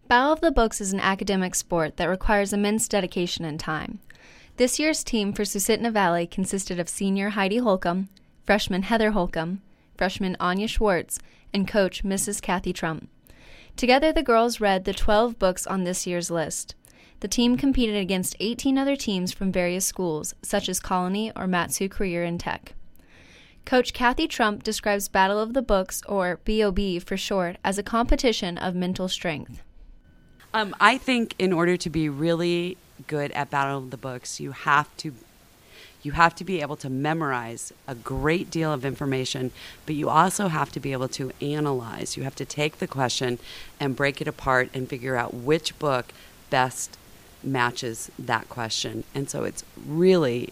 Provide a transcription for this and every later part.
Battle of the Books is an academic sport that requires immense dedication and time. This year's team for Susitna Valley consisted of senior Heidi Holcomb, freshman Heather Holcomb, freshman Anya Schwartz, and coach Mrs. Kathy Trump. Together, the girls read the 12 books on this year's list. The team competed against 18 other teams from various schools, such as Colony or Matsu Career in Tech. Coach Kathy Trump describes Battle of the Books, or BOB for short, as a competition of mental strength. I think in order to be really good at Battle of the Books, you have to be able to memorize a great deal of information, but you also have to be able to analyze. You have to take the question and break it apart and figure out which book best matches that question. And so it's really,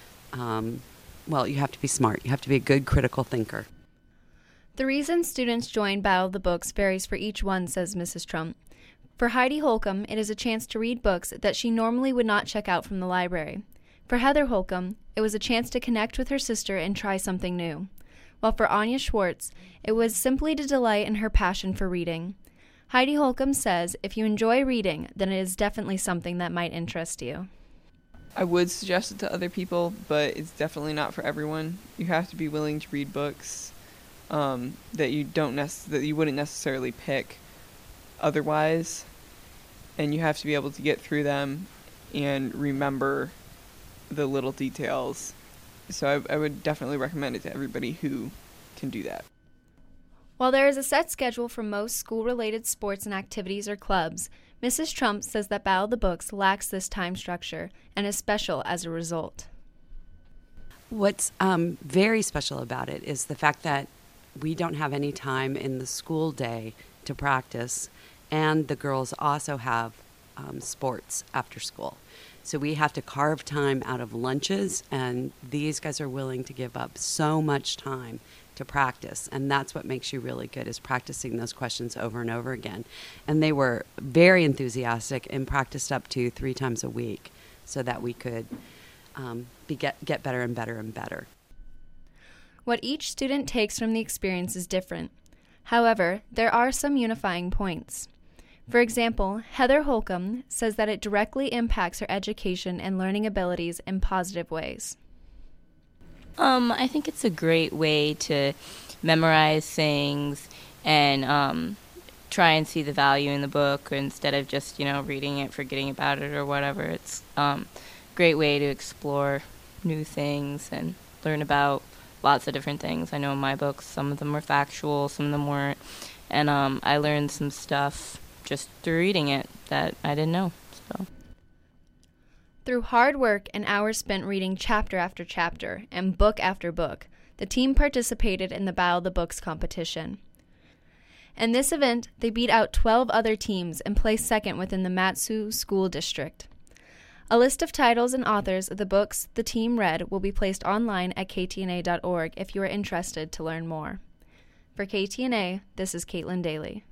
you have to be smart. You have to be a good critical thinker. The reason students join Battle of the Books varies for each one, says Mrs. Trump. For Heidi Holcomb, it is a chance to read books that she normally would not check out from the library. For Heather Holcomb, it was a chance to connect with her sister and try something new. While for Anya Schwartz, it was simply to delight in her passion for reading. Heidi Holcomb says if you enjoy reading, then it is definitely something that might interest you. I would suggest it to other people, but it's definitely not for everyone. You have to be willing to read books that you wouldn't necessarily pick otherwise, and you have to be able to get through them and remember the little details. So I would definitely recommend it to everybody who can do that. While there is a set schedule for most school-related sports and activities or clubs, Mrs. Trump says that Battle of the Books lacks this time structure and is special as a result. What's very special about it is the fact that we don't have any time in the school day to practice, and the girls also have sports after school. So we have to carve time out of lunches, and these guys are willing to give up so much time to practice, and that's what makes you really good, is practicing those questions over and over again. And they were very enthusiastic and practiced up to 3 times a week so that we could get better and better and better. What each student takes from the experience is different. However, there are some unifying points. For example, Heather Holcomb says that it directly impacts her education and learning abilities in positive ways. I think it's a great way to memorize things and try and see the value in the book instead of just, reading it, forgetting about it or whatever. It's a great way to explore new things and learn about lots of different things. I know in my books, some of them were factual, some of them weren't. And I learned some stuff just through reading it that I didn't know. So, through hard work and hours spent reading chapter after chapter and book after book, the team participated in the Battle of the Books competition. In this event, they beat out 12 other teams and placed second within the Matsu School District. A list of titles and authors of the books the team read will be placed online at ktna.org if you are interested to learn more. For KTNA, this is Caitlin Daly.